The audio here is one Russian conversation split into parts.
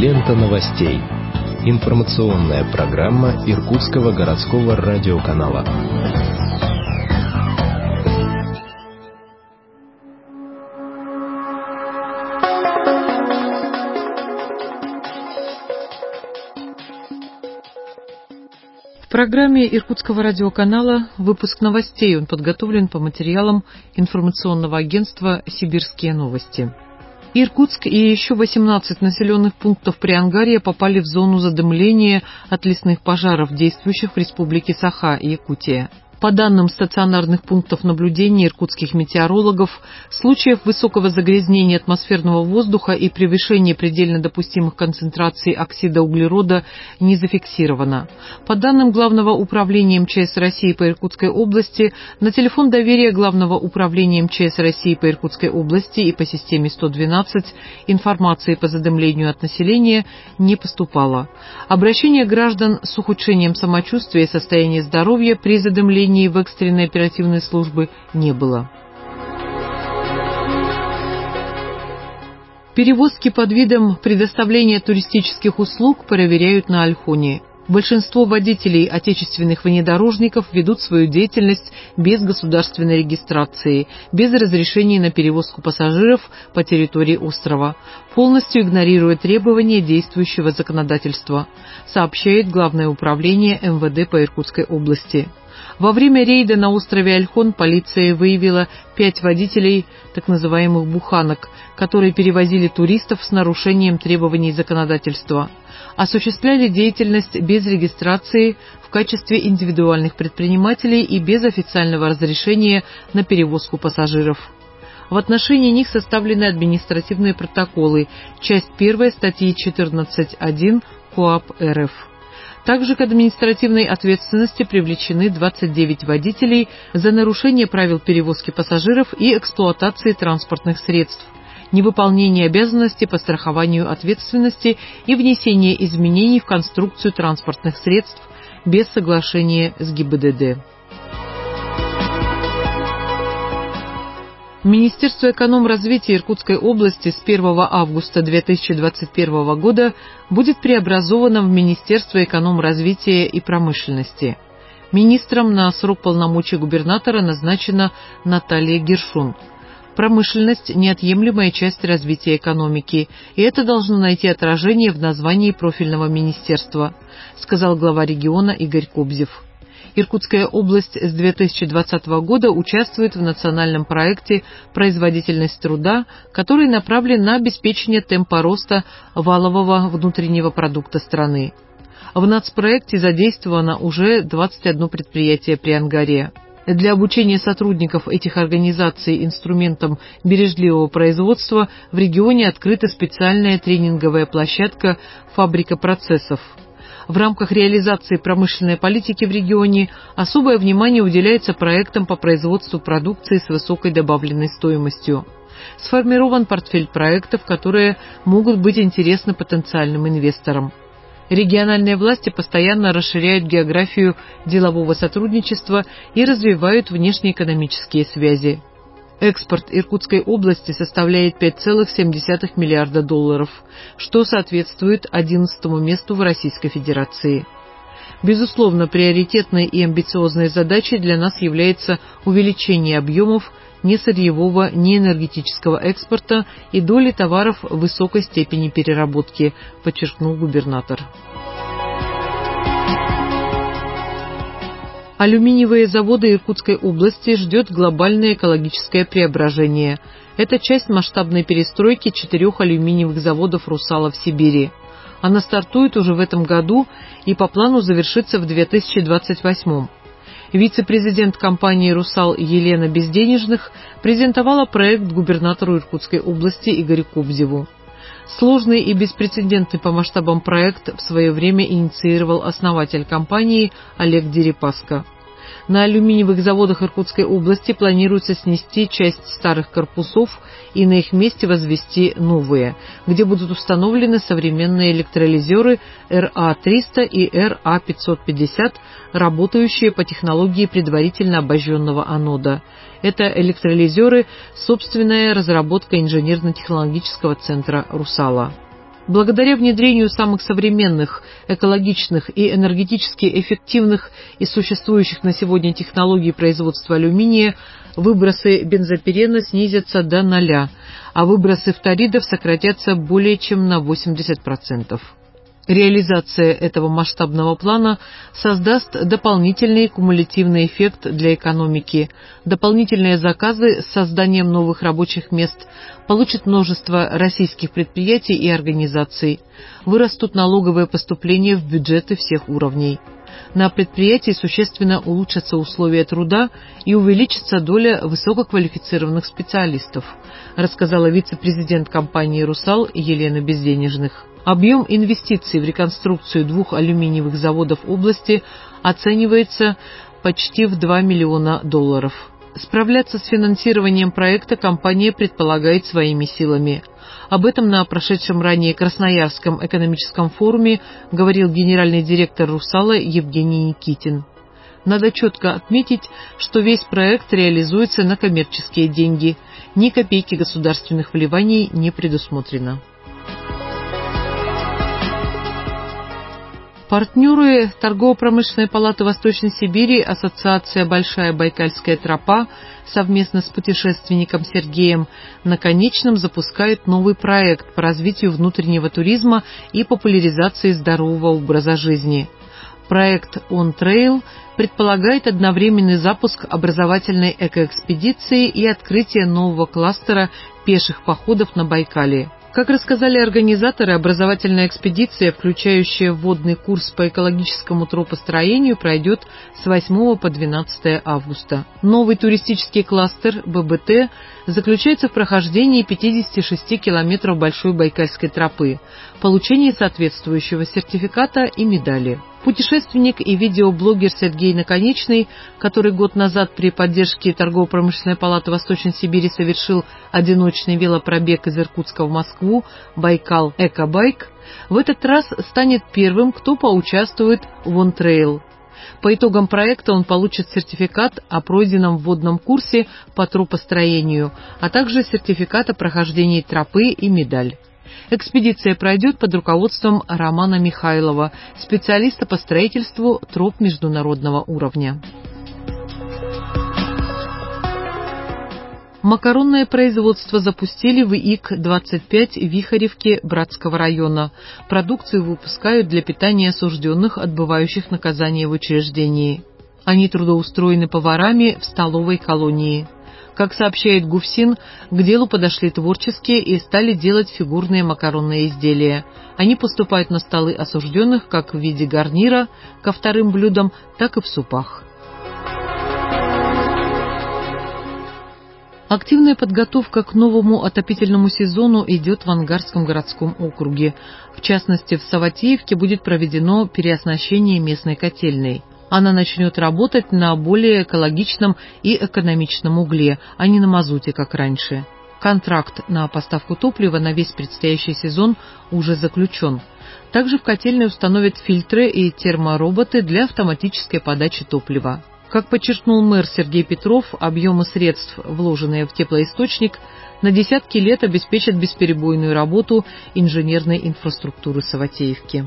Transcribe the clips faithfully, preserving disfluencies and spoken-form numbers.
Лента новостей. Информационная программа Иркутского городского радиоканала. В программе Иркутского радиоканала выпуск новостей. Он подготовлен по материалам информационного агентства «Сибирские новости». Иркутск и еще восемнадцать населенных пунктов Приангарья попали в зону задымления от лесных пожаров, действующих в Республике Саха, Якутия. По данным стационарных пунктов наблюдения иркутских метеорологов, случаев высокого загрязнения атмосферного воздуха и превышения предельно допустимых концентраций оксида углерода не зафиксировано. По данным Главного управления МЧС России по Иркутской области, на телефон доверия Главного управления МЧС России по Иркутской области и по системе сто двенадцать информации по задымлению от населения не поступало. Обращения граждан с ухудшением самочувствия и состояния здоровья при задымлении в экстренной оперативной службы не было. Перевозки под видом предоставления туристических услуг проверяют на Ольхоне. Большинство водителей отечественных внедорожников ведут свою деятельность без государственной регистрации, без разрешения на перевозку пассажиров по территории острова, полностью игнорируя требования действующего законодательства, сообщает Главное управление эм вэ дэ по Иркутской области. Во время рейда на острове Ольхон полиция выявила пять водителей так называемых буханок, которые перевозили туристов с нарушением требований законодательства, осуществляли деятельность без регистрации в качестве индивидуальных предпринимателей и без официального разрешения на перевозку пассажиров. В отношении них составлены административные протоколы, часть первая статьи четырнадцать один КоАП эр эф. Также к административной ответственности привлечены двадцать девять водителей за нарушение правил перевозки пассажиров и эксплуатации транспортных средств, невыполнение обязанностей по страхованию ответственности и внесение изменений в конструкцию транспортных средств без соглашения с гэ и бэ дэ дэ. Министерство экономразвития Иркутской области с первого августа две тысячи двадцать первого года будет преобразовано в Министерство экономразвития и промышленности. Министром на срок полномочий губернатора назначена Наталья Гершун. Промышленность – неотъемлемая часть развития экономики, и это должно найти отражение в названии профильного министерства, сказал глава региона Игорь Кобзев. Иркутская область с две тысячи двадцатого года участвует в национальном проекте «Производительность труда», который направлен на обеспечение темпа роста валового внутреннего продукта страны. В нацпроекте задействовано уже двадцать одно предприятие Приангарья. Для обучения сотрудников этих организаций инструментам бережливого производства в регионе открыта специальная тренинговая площадка «Фабрика процессов». В рамках реализации промышленной политики в регионе особое внимание уделяется проектам по производству продукции с высокой добавленной стоимостью. Сформирован портфель проектов, которые могут быть интересны потенциальным инвесторам. Региональные власти постоянно расширяют географию делового сотрудничества и развивают внешнеэкономические связи. Экспорт Иркутской области составляет пять целых семь десятых миллиарда долларов, что соответствует одиннадцатому месту в Российской Федерации. Безусловно, приоритетной и амбициозной задачей для нас является увеличение объемов несырьевого, неэнергетического экспорта и доли товаров высокой степени переработки, подчеркнул губернатор. Алюминиевые заводы Иркутской области ждет глобальное экологическое преображение. Это часть масштабной перестройки четырех алюминиевых заводов «Русала» в Сибири. Она стартует уже в этом году и по плану завершится в две тысячи двадцать восьмом. Вице-президент компании «Русал» Елена Безденежных презентовала проект губернатору Иркутской области Игорю Кобзеву. Сложный и беспрецедентный по масштабам проект в свое время инициировал основатель компании Олег Дерипаска. На алюминиевых заводах Иркутской области планируется снести часть старых корпусов и на их месте возвести новые, где будут установлены современные электролизеры эр а триста и эр а пятьсот пятьдесят, работающие по технологии предварительно обожженного анода. Это электролизеры – собственная разработка инженерно-технологического центра «Русала». Благодаря внедрению самых современных, экологичных и энергетически эффективных из существующих на сегодня технологий производства алюминия, выбросы бензопирена снизятся до нуля, а выбросы фторидов сократятся более чем на восемьдесят процентов. Реализация этого масштабного плана создаст дополнительный кумулятивный эффект для экономики, дополнительные заказы с созданием новых рабочих мест, получит множество российских предприятий и организаций, вырастут налоговые поступления в бюджеты всех уровней. На предприятии существенно улучшатся условия труда и увеличится доля высококвалифицированных специалистов, рассказала вице-президент компании «Русал» Елена Безденежных. Объем инвестиций в реконструкцию двух алюминиевых заводов области оценивается почти в два миллиона долларов. Справляться с финансированием проекта компания предполагает своими силами. Об этом на прошедшем ранее Красноярском экономическом форуме говорил генеральный директор «Русала» Евгений Никитин. Надо четко отметить, что весь проект реализуется на коммерческие деньги. Ни копейки государственных вливаний не предусмотрено. Партнеры Торгово-промышленной палаты Восточной Сибири, Ассоциация «Большая Байкальская тропа» совместно с путешественником Сергеем Наконечным запускают новый проект по развитию внутреннего туризма и популяризации здорового образа жизни. Проект «On Trail» предполагает одновременный запуск образовательной экоэкспедиции и открытие нового кластера пеших походов на Байкале. Как рассказали организаторы, образовательная экспедиция, включающая вводный курс по экологическому тропостроению, пройдет с восьмого по двенадцатое августа. Новый туристический кластер бэ бэ тэ заключается в прохождении пятидесяти шести километров Большой Байкальской тропы, получении соответствующего сертификата и медали. Путешественник и видеоблогер Сергей Наконечный, который год назад при поддержке Торгово-промышленной палаты Восточной Сибири совершил одиночный велопробег из Иркутска в Москву «Байкал Экобайк», в этот раз станет первым, кто поучаствует в On Trail. По итогам проекта он получит сертификат о пройденном вводном курсе по тропостроению, а также сертификат о прохождении тропы и медаль. Экспедиция пройдет под руководством Романа Михайлова, специалиста по строительству троп международного уровня. Макаронное производство запустили в И К двадцать пять Вихаревке Братского района. Продукцию выпускают для питания осужденных, отбывающих наказание в учреждении. Они трудоустроены поварами в столовой колонии. Как сообщает ГУФСИН, к делу подошли творческие и стали делать фигурные макаронные изделия. Они поступают на столы осужденных как в виде гарнира ко вторым блюдам, так и в супах. Активная подготовка к новому отопительному сезону идет в Ангарском городском округе. В частности, в Саватеевке будет проведено переоснащение местной котельной. Она начнет работать на более экологичном и экономичном угле, а не на мазуте, как раньше. Контракт на поставку топлива на весь предстоящий сезон уже заключен. Также в котельной установят фильтры и термороботы для автоматической подачи топлива. Как подчеркнул мэр Сергей Петров, объемы средств, вложенные в теплоисточник, на десятки лет обеспечат бесперебойную работу инженерной инфраструктуры Саватеевки.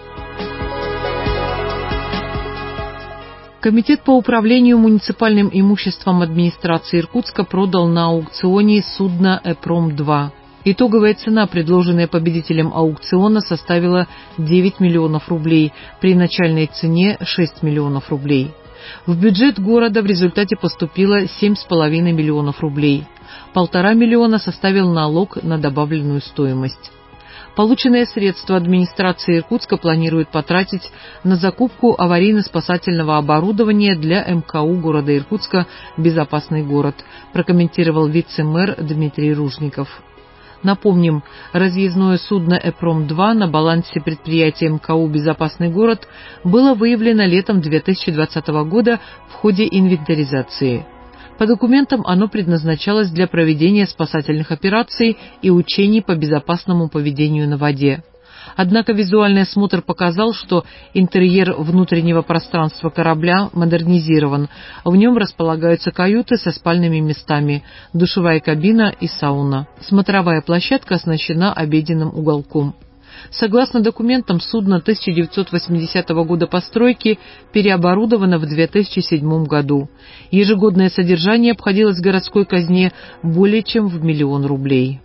Комитет по управлению муниципальным имуществом администрации Иркутска продал на аукционе судно «Эпром два». Итоговая цена, предложенная победителем аукциона, составила девять миллионов рублей, при начальной цене шесть миллионов рублей. В бюджет города в результате поступило семь с половиной миллионов рублей. Полтора миллиона составил налог на добавленную стоимость. Полученные средства администрация Иркутска планирует потратить на закупку аварийно-спасательного оборудования для эм ка у города Иркутска «Безопасный город», прокомментировал вице-мэр Дмитрий Ружников. Напомним, разъездное судно «Эпром два» на балансе предприятия эм ка у «Безопасный город» было выявлено летом две тысячи двадцатого года в ходе инвентаризации. По документам оно предназначалось для проведения спасательных операций и учений по безопасному поведению на воде. Однако визуальный осмотр показал, что интерьер внутреннего пространства корабля модернизирован. В нем располагаются каюты со спальными местами, душевая кабина и сауна. Смотровая площадка оснащена обеденным уголком. Согласно документам, судно тысяча девятьсот восьмидесятого года постройки переоборудовано в две тысячи седьмом году. Ежегодное содержание обходилось городской казне более чем в миллион рублей.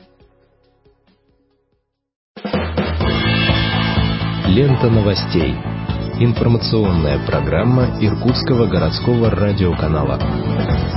Лента новостей. Информационная программа Иркутского городского радиоканала.